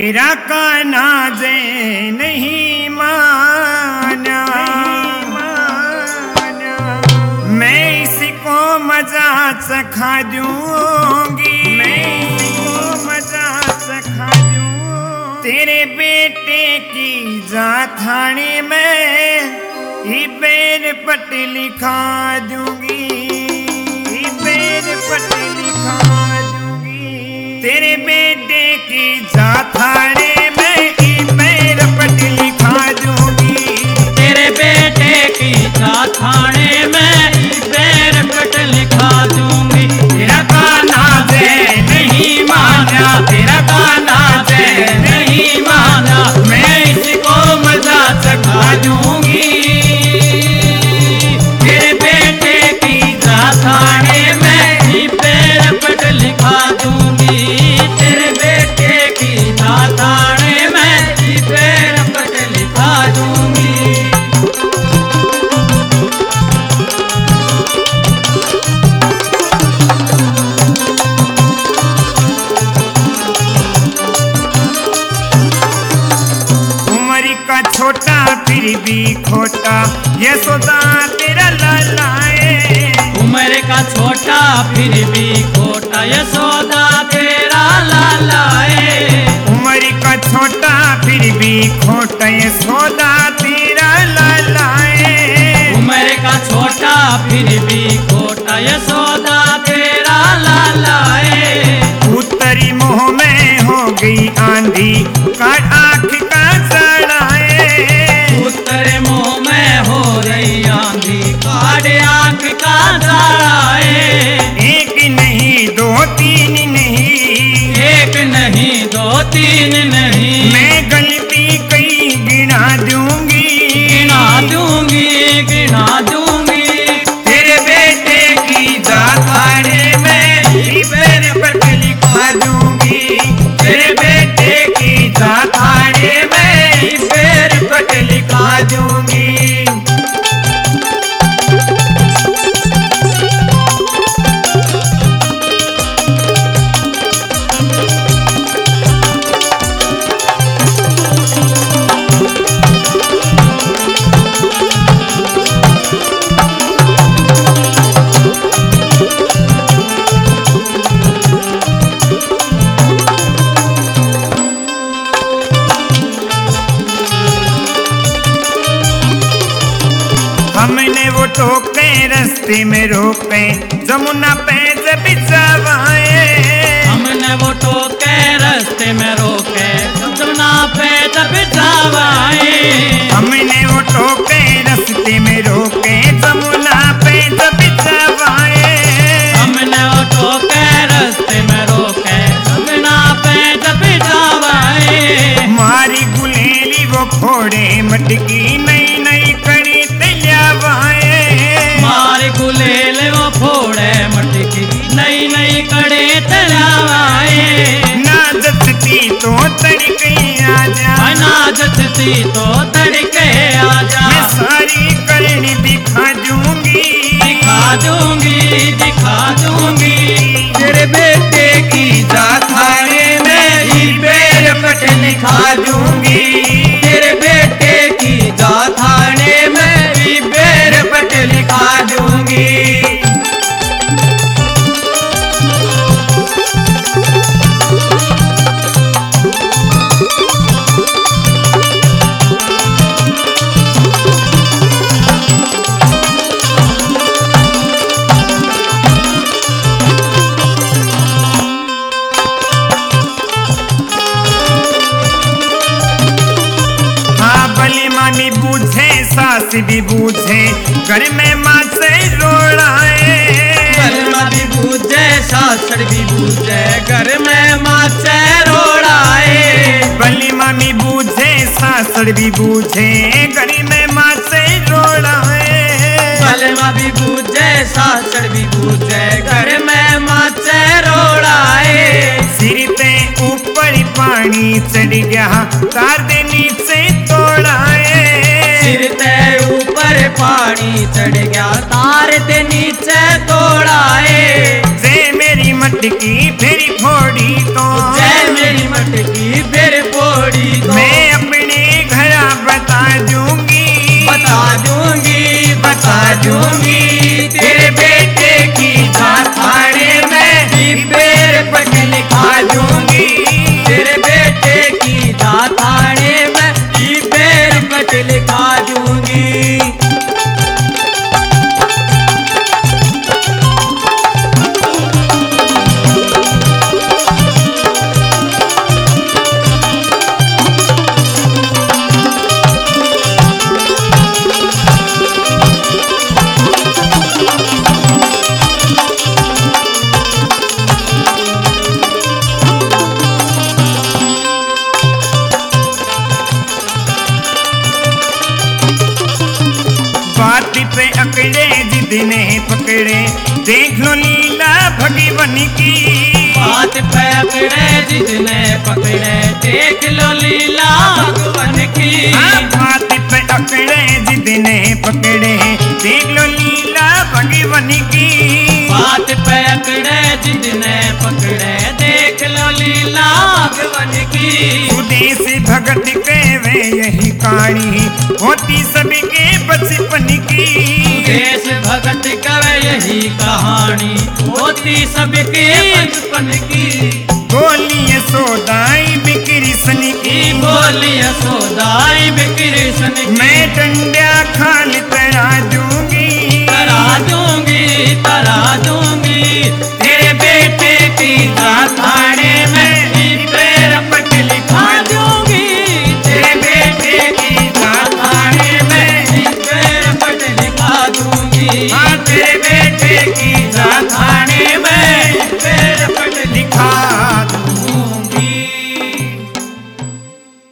तेरा काना जे नहीं माना, मैं इसको मजा चखा दूंगी, मैं इसको मजा चखा दूं। तेरे बेटे की जाथाने में इबेर पट लिखा दूंगी, इबेर पट लिखा दूंगी। तेरे बेटे की जाथाने में इबेर पट लिखा दूंगी, तेरे बेटे की जाथाने में इबेर पट लिखा दूंगी। तेरा काना जे नहीं माना, तेरा काना जे नहीं माना, मैं इसको मजा चखा दूंगी। तेरे बेटे की जाथाने में इबेर पट लिखा दूंगी, तेरे बेटे की जाथाने में इबेर पट लिखा दूंगी। उम्र का छोटा फिर भी खोटा, ये सौदा तेरा लालाए। उम्र का छोटा फिर भी खोटा, ये सौदा तेरा लालाए। उम्र का छोटा फिर भी खोटा, ये सौदा तेरा लालाए। उम्र का छोटा फिर भी खोटा, ये सौदा तेरा लालाए। उत्तरी मुंह में हो गई आंधी, काट आँख का सड़ाए। उत्तरे मुंह में हो रही आंधी, काटे आंख का जाए। एक नहीं दो तीन नहीं, एक नहीं दो तीन नहीं, मैं गलती कई गिना दूंगी, गिना दूंगी, गिना दूंगी। तेरे बेटे की जाथाने में इबेर पट लिखा दूंगी, तेरे बेटे की जाथाने में इबेर पट लिखा दूंगी। हमने वो टोके रास्ते में रोके, जमुना पे जब जवाए। हमने वो टोके रास्ते में रोके, जमुना पे जब जावाए। हमने वो टोके रास्ते में रोके, जमुना पे जब जवाए। हमने वो टोके रास्ते में रोके, जमुना पे जब जावाए। मारी गुलेली वो फोड़े मटकी, नई नई कड़ी तैयावाए। मार गुलेल वो फोड़े मटकी, नई नई कड़े तलावाए। ना जचती तो तड़के आजा, ना जचती तो तड़के आजा। मैं सारी करनी दिखा दूंगी, दिखा दूंगी, दिखा दूंगी। तेरे बेटे की जाथाने में इबेर पट लिखा दूंगी, तेरे बेटे की जाथाने में इबेर पट लिखा दूंगी। भी बूझे सास भी बूझे, घर में माँ से रोड़ाए। बलमा भी बूझे सासड़ भी बूझे, घर में माँ से रोड़ाए। बलिमा भी बूझे सासड़ भी बूझे, घर में माँ से रोड़ाए। बलमा भी बूझे सासड़ भी बूझे, घर में माँ से रोड़ाए। सिर ते ऊपर पानी चढ़ गया, तार दे नीचे तोड़ाए। सिर ते ऊपर पानी चढ़ गया, तार दे नीचे तोड़ाए। जे मेरी मटकी फेरी फोड़ी तो, जय मेरी मटकी फिर जितने पकड़े देख लो लीला भगवान की। बात पकड़े जितने पकड़े देख लो लीला भगवान की। बात पकड़े जितने पकड़े देख लो लीला भगवान की। बात पकड़े जितने पकड़े देख लो लीला भगवान की। सुदेश भगत कहवे यही कहानी होती सबके बचपन की। देश भगत कवे यही कहानी होती सबके बचपन की। बोलिए सोदाई बिकृष्ण की। बोलिए सोदाई बिकृष्ण की। मैं डंडा खाल तरा दूंगी तरा दूंगी तरा दूंगी।